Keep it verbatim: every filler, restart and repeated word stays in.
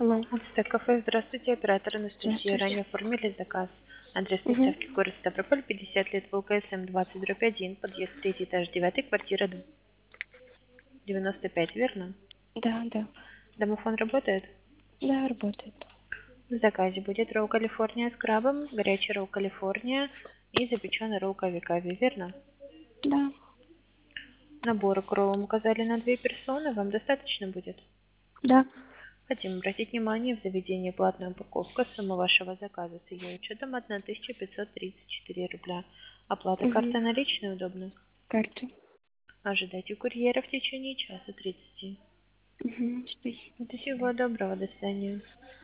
Алло. Ацтек кафе, здравствуйте, оператор Анастасия. Здравствуйте. Ранее оформили заказ. Адрес Угу. доставки город Ставрополь, пятьдесят лет, ВЛКСМ двадцать дробь один, подъезд третий этаж, девятый, квартира девяносто пять, верно? Да, да. Домофон работает? Да, работает. В заказе будет ролл Калифорния с крабом, горячий ролл Калифорния и запеченный ролл кави-кави, верно? Да, Наборы к роллам указали на две персоны, вам достаточно будет? да. Хотим обратить внимание, в заведении платная упаковка, сумма вашего заказа с ее учетом тысяча пятьсот тридцать четыре рубля. Оплата Угу. карта наличная удобно? Карты. Ожидайте курьера в течение часа тридцати. Угу. Спасибо, до Всего свидания. доброго, до свидания.